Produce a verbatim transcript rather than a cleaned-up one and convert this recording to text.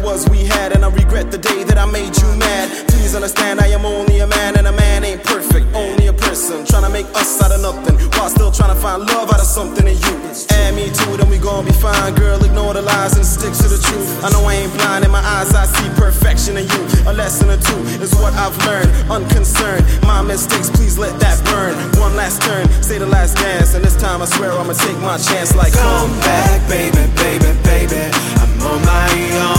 was we had, and I regret the day that I made you mad. Please understand I am only a man, and a man ain't perfect, only a person trying to make us out of nothing, while still trying to find love out of something in you. Add me to it and we gon' be fine. Girl, ignore the lies and stick to the truth. I know I ain't blind, in my eyes I see perfection in you. A lesson or two is what I've learned. Unconcerned, my mistakes, please let that burn. One last turn, say the last dance, and this time I swear I'ma take my chance like come back, baby, baby, baby. I'm on my own.